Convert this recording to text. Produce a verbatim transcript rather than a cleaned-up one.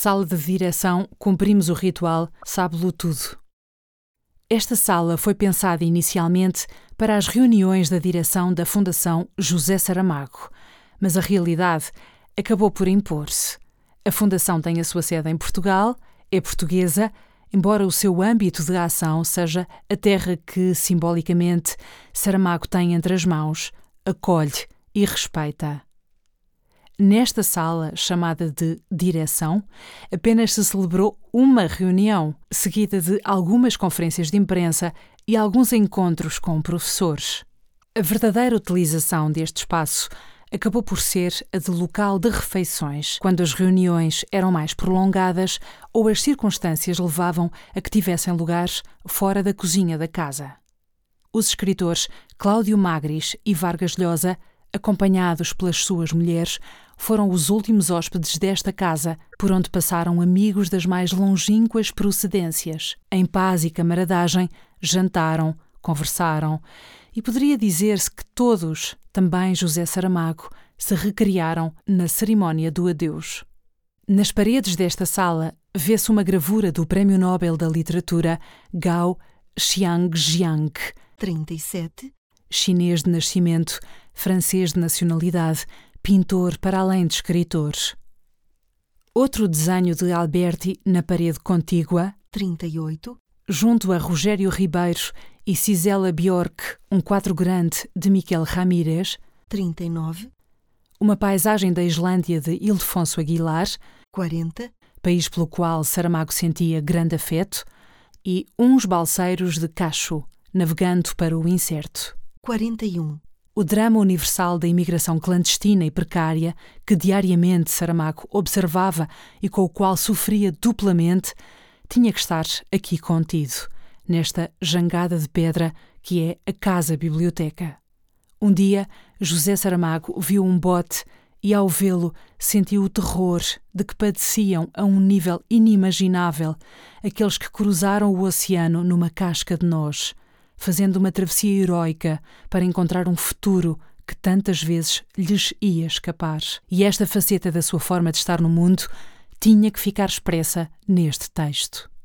sala de direção, cumprimos o ritual Sabe-lo Tudo. Esta sala foi pensada inicialmente para as reuniões da direção da Fundação José Saramago, mas a realidade acabou por impor-se. A Fundação tem a sua sede em Portugal, é portuguesa, embora o seu âmbito de ação seja a terra que, simbolicamente, Saramago tem entre as mãos, acolhe e respeita. Nesta sala, chamada de direção, apenas se celebrou uma reunião, seguida de algumas conferências de imprensa e alguns encontros com professores. A verdadeira utilização deste espaço acabou por ser a de local de refeições, quando as reuniões eram mais prolongadas ou as circunstâncias levavam a que tivessem lugar fora da cozinha da casa. Os escritores Cláudio Magris e Vargas Llosa, acompanhados pelas suas mulheres, foram os últimos hóspedes desta casa, por onde passaram amigos das mais longínquas procedências. Em paz e camaradagem, jantaram, conversaram, e poderia dizer-se que todos, também José Saramago, se recriaram na cerimónia do adeus. Nas paredes desta sala vê-se uma gravura do Prémio Nobel da Literatura Gao Xiangjiang, trinta e sete, chinês de nascimento, francês de nacionalidade, pintor para além de escritor. Outro desenho de Alberti na parede contígua, trinta e oito, junto a Rogério Ribeiro e Cisela Bjork, um quadro grande de Miquel Ramírez, trinta e nove, uma paisagem da Islândia de Ildefonso Aguilar, quarenta, país pelo qual Saramago sentia grande afeto, e uns balseiros de Cacho, navegando para o incerto. quarenta e um. O drama universal da imigração clandestina e precária que diariamente Saramago observava e com o qual sofria duplamente, tinha que estar aqui contido, nesta jangada de pedra que é a casa-biblioteca. Um dia, José Saramago viu um bote e, ao vê-lo, sentiu o terror de que padeciam a um nível inimaginável aqueles que cruzaram o oceano numa casca de nós, fazendo uma travessia heroica para encontrar um futuro que tantas vezes lhes ia escapar. E esta faceta da sua forma de estar no mundo tinha que ficar expressa neste texto.